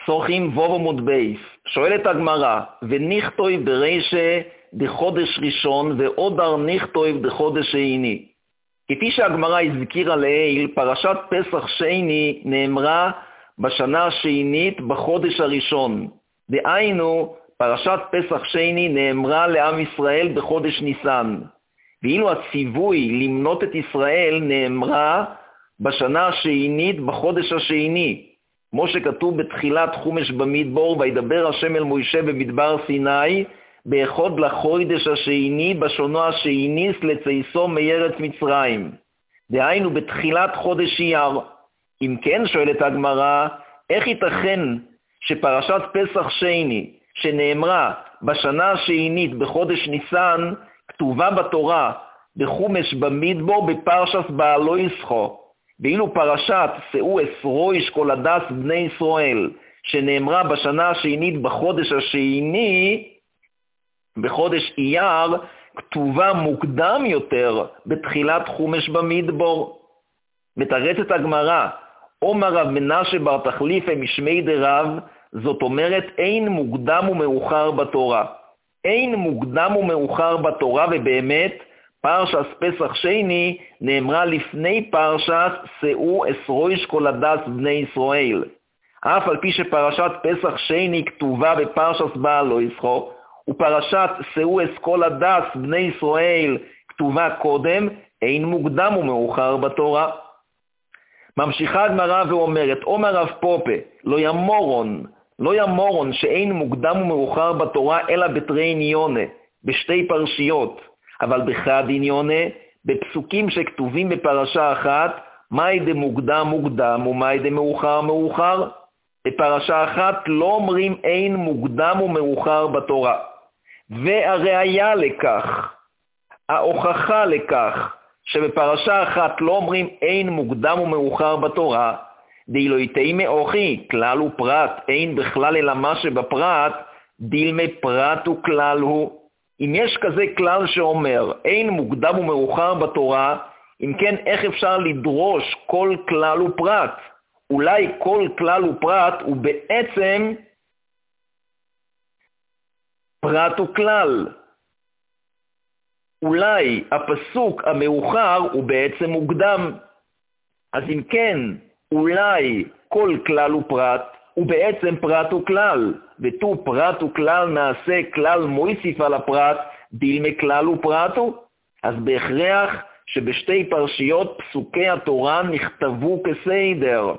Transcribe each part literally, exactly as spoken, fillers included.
צורכים ווב עמוד בייס. שואלת הגמרא, ונכתוב ברישה דחודש ראשון ועודר נכתוב דחודש שני. כפי שהגמרא הזכירה לעיל, פרשת פסח שני נאמרה בשנה השנית בחודש הראשון. דהיינו, פרשת פסח שני נאמרה לעם ישראל בחודש ניסן. ואילו הציווי למנות את ישראל נאמרה בשנה השנית בחודש השני. כמו שכתוב בתחילת חומש במדבור, וידבר השם אל מוישה במדבר סיני, באחד לחודש השני בשונו השני לצייסו מארץ מצרים. דהיינו בתחילת חודש אייר. אם כן, שואלת הגמרא, איך ייתכן שפרשת פסח שני, שנאמרה בשנה השנית בחודש ניסן, כתובה בתורה בחומש במדבור בפרשת בעלו ישחו, ואילו פרשת שאו אסרו כל הדס בני ישראל, שנאמרה בשנה השנית בחודש השני, בחודש אייר, כתובה מוקדם יותר בתחילת חומש במדבור. מתרצת הגמרא, אומר רב מנשה בר תחליפה משמי דרב, זאת אומרת אין מוקדם ומאוחר בתורה. אין מוקדם ומאוחר בתורה, ובאמת פרשת פסח שני נאמרה לפני פרשת שאו אסרו כל הדס בני ישראל. אף על פי שפרשת פסח שני כתובה בפרשת בעלו ישחו, ופרשת שאו אס כל הדס בני ישראל כתובה קודם, אין מוקדם ומאוחר בתורה. ממשיכה הגמרא ואומרת, אומר רב פופה, לא ימורון, לא ימורון שאין מוקדם ומאוחר בתורה אלא בתרי עניונה, בשתי פרשיות, אבל בחד עניונה, בפסוקים שכתובים בפרשה אחת, מהי דמוקדם מוקדם ומהי דמאוחר מאוחר. בפרשה אחת לא אומרים אין מוקדם ומאוחר בתורה. והראיה לכך, ההוכחה לכך, שבפרשה אחת לא אומרים אין מוקדם ומאוחר בתורה, דאילו יתאי מאוכי, כלל ופרט, אין בכלל אלא מה שבפרט, דילמי פרט וכלל הוא. אם יש כזה כלל שאומר אין מוקדם ומאוחר בתורה, אם כן איך אפשר לדרוש כל כלל ופרט? אולי כל כלל ופרט הוא בעצם פרט וכלל. אולי הפסוק המאוחר הוא בעצם מוקדם. אז אם כן, אולי כל כלל ופרט הוא בעצם פרט וכלל, ותו פרט וכלל נעשה כלל מויסיף על הפרט, דילמה כלל ופרט הוא. אז בהכרח שבשתי פרשיות פסוקי התורה נכתבו כסדר.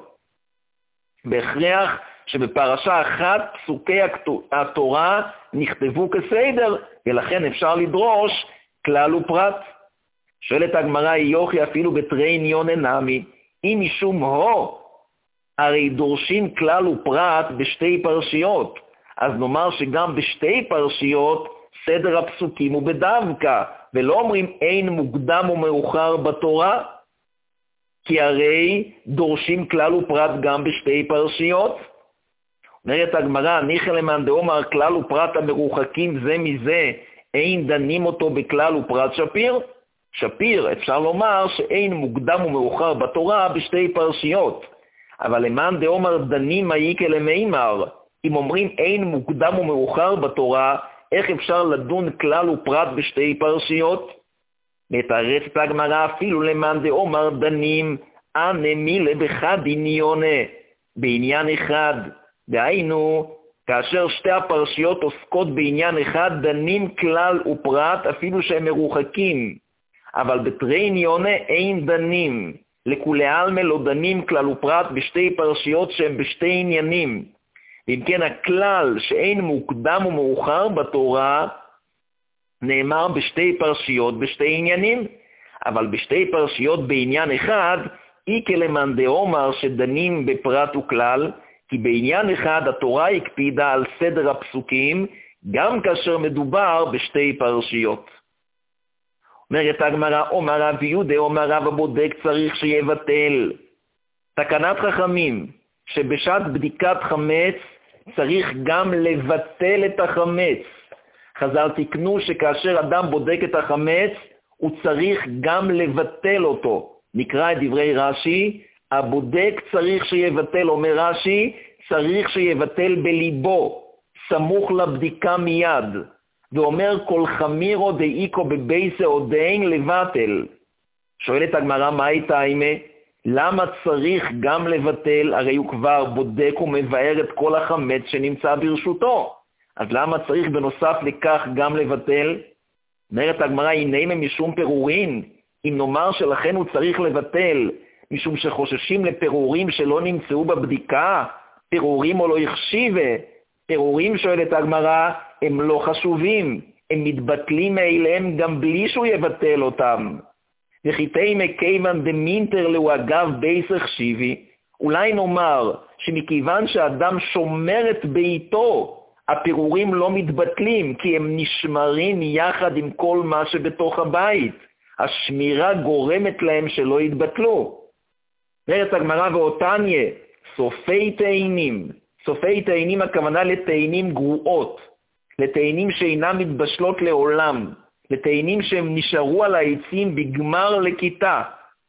בהכרח שבפרשה אחת פסוקי התורה נכתבו כסדר, ולכן אפשר לדרוש כלל ופרט. שואלת הגמרא, יוכי אפילו בתרי עניון נמי, אם משום הו, הרי דורשים כלל ופרט בשתי פרשיות, אז נאמר שגם בשתי פרשיות סדר הפסוקים הוא בדווקא, ולא אומרים אין מוקדם ומאוחר בתורה, כי הרי דורשים כלל ופרט גם בשתי פרשיות. אומרת הגמרא, ניחא למאן דאמר כלל ופרט המרוחקים זה מזה, אין דנים אותו בכלל ופרט שפיר? שפיר, אפשר לומר שאין מוקדם ומאוחר בתורה בשתי פרשיות. אבל למאן דאמר דנים איקה למימר, אם אומרים אין מוקדם ומאוחר בתורה, איך אפשר לדון כלל ופרט בשתי פרשיות? מתרצת הגמרא אפילו למאן דאמר דנים אנה מילה בחד עניונה, בעניין אחד. דהיינו, כאשר שתי הפרשיות עוסקות בעניין אחד, דנים כלל ופרט אפילו שהם מרוחקים. אבל בתרי עניונה אין דנים. לכולי עלמא לא דנים כלל ופרט בשתי פרשיות שהם בשתי עניינים. ואם כן, הכלל שאין מוקדם ומאוחר בתורה, נאמר בשתי פרשיות בשתי עניינים. אבל בשתי פרשיות בעניין אחד, איקה למאן דאמר שדנים בפרט וכלל, כי בעניין אחד התורה הקפידה על סדר הפסוקים, גם כאשר מדובר בשתי פרשיות. אומרת הגמרא, אומר רב יהודה, אומר רב הבודק צריך שיבטל. תקנת חכמים, שבשעת בדיקת חמץ צריך גם לבטל את החמץ. חז"ל תיקנו שכאשר אדם בודק את החמץ, הוא צריך גם לבטל אותו. נקרא את דברי רש"י, הבודק צריך שיבטל, אומר רש"י, צריך שיבטל בליבו, סמוך לבדיקה מיד, ואומר כל חמירו דאיקו בבייסה או דאין לבטל. שואלת הגמרא, מה הייתה אימה? למה צריך גם לבטל? הרי הוא כבר בודק ומבאר את כל החמץ שנמצא ברשותו. אז למה צריך בנוסף לכך גם לבטל? אומרת הגמרא, הנה משום פירורין, אם נאמר שלכן הוא צריך לבטל, משום שחוששים לפירורים שלא נמצאו בבדיקה, פירורים או לא יחשיבה, פירורים, שואלת הגמרא, הם לא חשובים, הם מתבטלים מאליהם גם בלי שהוא יבטל אותם. וחיתי מכיוון דמינטר לו אגב בייס החשיבי, אולי נאמר שמכיוון שאדם שומר את ביתו, הפירורים לא מתבטלים, כי הם נשמרים יחד עם כל מה שבתוך הבית. השמירה גורמת להם שלא יתבטלו. אומרת הגמרא ואותניה, סופי תאנים. סופי תאנים הכוונה לתאנים גרועות, לתאנים שאינם מתבשלות לעולם, לתאנים שהם נשארו על העצים בגמר לכיתה.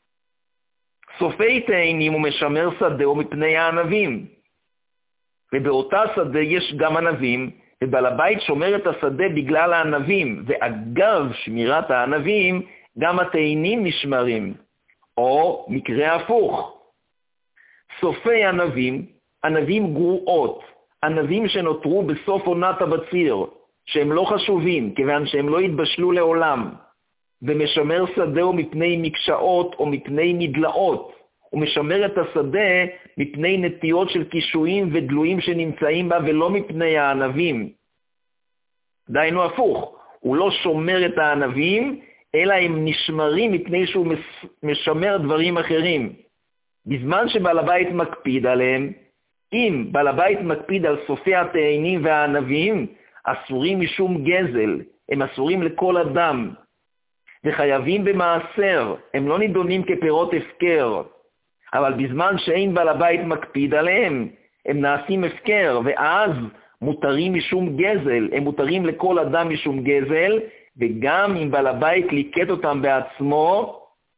סופי תאנים הוא משמר שדהו מפני הענבים. ובאותה שדה יש גם ענבים, ובעל הבית שומר את השדה בגלל הענבים, ואגב שמירת הענבים, גם התאנים נשמרים. או מקרה הפוך. סופי ענבים, ענבים גרועות, ענבים שנותרו בסוף עונת הבציר, שהם לא חשובים, כיוון שהם לא יתבשלו לעולם, ומשמר שדהו מפני מקשאות או מפני מדלאות, ומשמר את השדה מפני נטיות של קישואים ודלויים שנמצאים בה, ולא מפני הענבים. דיינו הפוך, הוא לא שומר את הענבים, אלא הם נשמרים מפני שהוא משמר דברים אחרים. בזמן שבעל הבית מקפיד עליהם, אם בעל הבית מקפיד על סופי התאנים והענבים, אסורים משום גזל, הם אסורים לכל אדם, וחייבים במעשר, הם לא נידונים כפירות הפקר. אבל בזמן שאין בעל הבית מקפיד עליהם, הם נעשים הפקר, ואז מותרים משום גזל, הם מותרים לכל אדם משום גזל, וגם אם בעל הבית ליקט אותם בעצמו,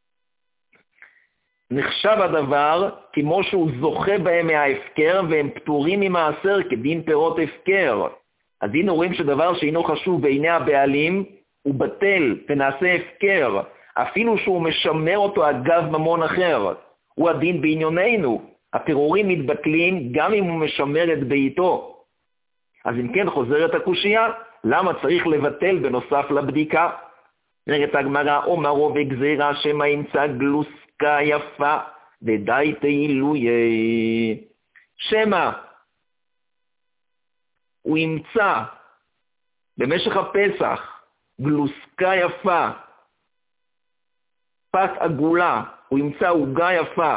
נחשב הדבר כמו שהוא זוכה בהם מההפקר, והם פטורים ממעשר כדין פירות הפקר. אז הנה רואים שדבר שאינו חשוב בעיני הבעלים, הוא בטל ונעשה הפקר, אפילו שהוא משמר אותו אגב ממון אחר. הוא הדין בענייננו, הפירורים מתבטלים גם אם הוא משמר את ביתו. אז אם כן חוזרת הקושיה, למה צריך לבטל בנוסף לבדיקה? נראית הגמרא, אומרו וגזירה שמה ימצא גלוסקה יפה ודי תהילויה. שמה הוא ימצא במשך הפסח גלוסקה יפה, פת עגולה, הוא ימצא עוגה יפה,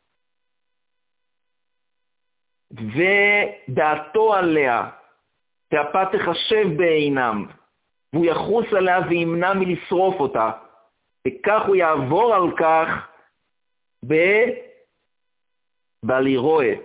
ודעתו עליה, שהפת תחשב בעינם, והוא יחוס עליה וימנע מלשרוף אותה, וכך הוא יעבור על כך בלירואה.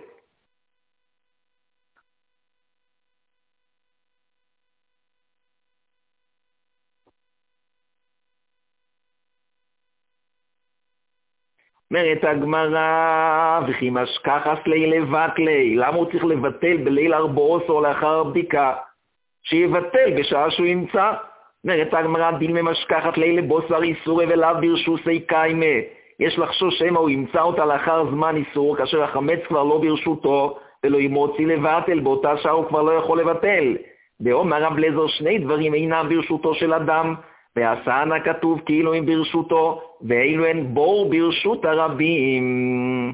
אומרת הגמרא, וכי משכחס לי לבטלי, למה הוא צריך לבטל בליל ארבעוס או לאחר הבדיקה? שיבטל בשעה שהוא ימצא. אומרת הגמרא, דין ממשכחת לי לבוסר איסורי ולאו ברשוסי קיימה. יש לחשוש שמה הוא ימצא אותה לאחר זמן איסור, כאשר החמץ כבר לא ברשותו, ולא ימוציא לבטל, באותה שעה הוא כבר לא יכול לבטל. ואומר רב אליעזר, שני דברים אינם ברשותו של אדם, והסענה כתוב כאילו הם ברשותו, ואילו הן בור ברשות הרבים.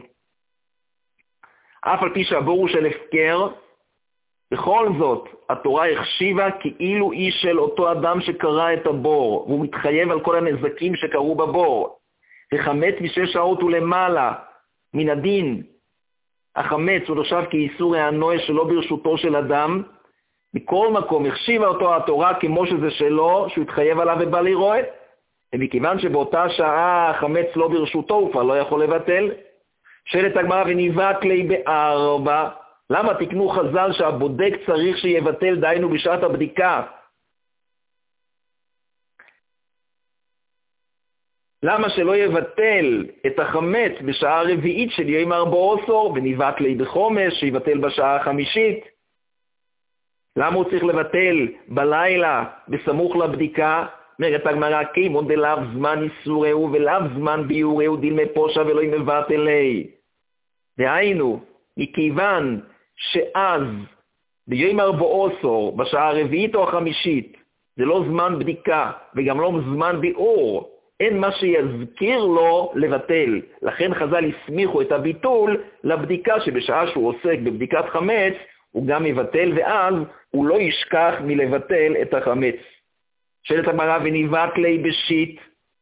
אף על פי שהבור הוא של הפקר, בכל זאת התורה החשיבה כאילו איש של אותו אדם שקרא את הבור, והוא מתחייב על כל הנזקים שקרו בבור. וחמץ משש שעות ולמעלה מן הדין, החמץ הוא נחשב כאיסור הענוע שלא ברשותו של אדם, מכל מקום החשיבה אותו התורה כמו שזה שלו, שהוא התחייב עליו ובא לראות, ומכיוון שבאותה שעה החמץ לא ברשותו, הוא כבר לא יכול לבטל. שאלת הגמרא, וניבט לי בארבע, למה תקנו חז"ל שהבודק צריך שיבטל, דיינו בשעת הבדיקה? למה שלא יבטל את החמץ בשעה הרביעית של יום ארבעו עשר, וניבט לי בחומש, שיבטל בשעה החמישית? למה הוא צריך לבטל בלילה בסמוך לבדיקה? אומרת הגמרא, כימון דלאו זמן איסורהו ולאו זמן ביורהו דילמי פושע ולא מבטל לי. דהיינו, מכיוון שאז ביום ארבעו עשר, בשעה הרביעית או החמישית, זה לא זמן בדיקה וגם לא זמן ביאור, אין מה שיזכיר לו לבטל. לכן חז"ל הסמיכו את הביטול לבדיקה שבשעה שהוא עוסק בבדיקת חמץ, הוא גם יבטל, ואז הוא לא ישכח מלבטל את החמץ. שואלת הגמרא, וניבט לי בשיט,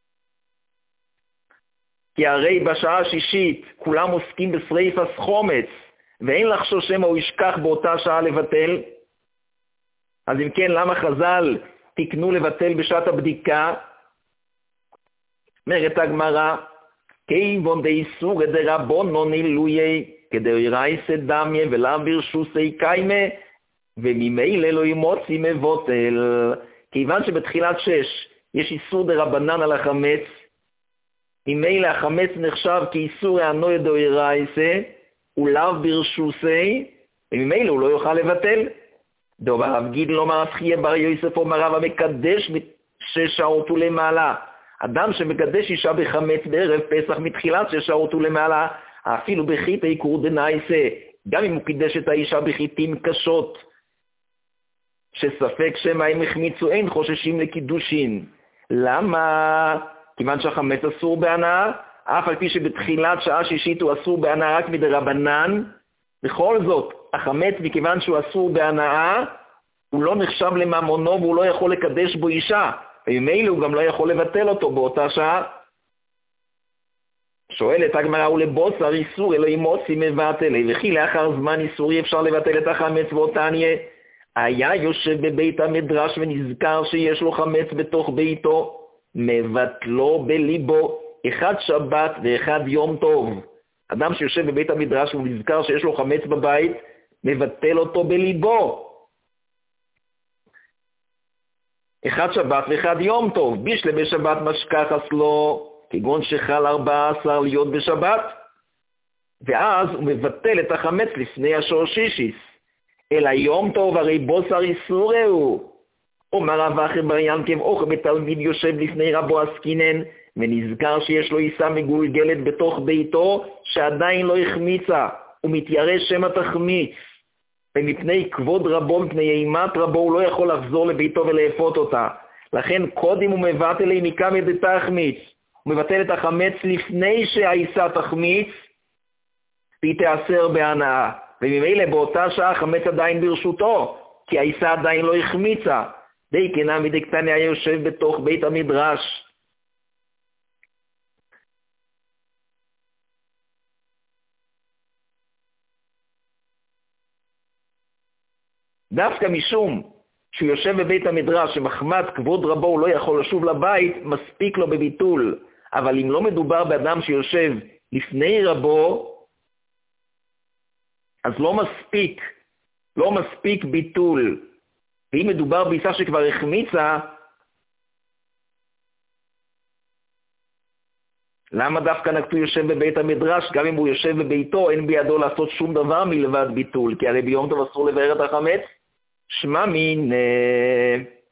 כי הרי בשעה השישית כולם עוסקים בשריפת חומץ, ואין לחשוש שמא הוא ישכח באותה שעה לבטל. אז אם כן, למה חז"ל תקנו לבטל בשעת הבדיקה? אומרת הגמרא, כיוון דאיסורא דרבנן עילויי כדאורייתא דמיא ולאו ברשותי קיימא, וממילא לא ימוציא מבוטל. כיוון שבתחילת שש יש איסור דרבנן על החמץ, ממילא החמץ נחשב כאיסור הנויה דאורייתא ולאו ברשותי, וממילא הוא לא יוכל לבטל. דאמר רב גידל אמר רב חייא בר יוסף אמר רב המקדש שש שעות ולמעלה. אדם שמקדש אישה בחמץ בערב פסח מתחילת שש שעות ולמעלה, אפילו בחיתי קורדנייסה, גם אם הוא קידש את האישה בחיתים קשות, שספק שמא הם החמיצו, אין חוששים לקידושין. למה? כיוון שהחמץ אסור בהנאה, אף על פי שבתחילת שעה שישית הוא אסור בהנאה רק מדרבנן, בכל זאת, החמץ מכיוון שהוא אסור בהנאה, הוא לא נחשב לממונו והוא לא יכול לקדש בו אישה, וממילא הוא גם לא יכול לבטל אותו באותה שעה. שואלת הגמרא, ולבוסר איסור אלוהים מוציא מבטל, וכי לאחר זמן איסורי אפשר לבטל את החמץ ואותניה? היה יושב בבית המדרש ונזכר שיש לו חמץ בתוך ביתו, מבטלו בליבו, אחד שבת ואחד יום טוב. אדם שיושב בבית המדרש ונזכר שיש לו חמץ בבית, מבטל אותו בליבו. אחד שבת ואחד יום טוב, בישלה בשבת משכחס לו, כגון שחל ארבע עשר להיות בשבת, ואז הוא מבטל את החמץ לפני השורשישיס. אלא יום טוב הרי בוסר איסורהו. אומר רב אחר בר ינקב, אוכל בתלמיד יושב לפני רבו עסקינן, ונזכר שיש לו עיסה מגולגלת בתוך ביתו, שעדיין לא החמיצה, ומתיירא שמא תחמיץ. ומפני כבוד רבו, מפני אימת רבו, הוא לא יכול לחזור לביתו ולאפות אותה. לכן קודם הוא מבטל לי מכמה דתחמיץ. הוא מבטל את החמץ לפני שהעיסה תחמיץ, והיא תאסר בהנאה. וממילא באותה שעה החמץ עדיין ברשותו, כי העיסה עדיין לא החמיצה. די כנה מדקתניה יושב בתוך בית המדרש. דווקא משום שהוא יושב בבית המדרש שמחמת כבוד רבו הוא לא יכול לשוב לבית, מספיק לו בביטול. אבל אם לא מדובר באדם שיושב לפני רבו, אז לא מספיק, לא מספיק ביטול. ואם מדובר בעיסה שכבר החמיצה, למה דווקא נקטו יושב בבית המדרש? גם אם הוא יושב בביתו, אין בידו לעשות שום דבר מלבד ביטול, כי הרי ביום טוב אסור לבאר את החמץ. שמע מין...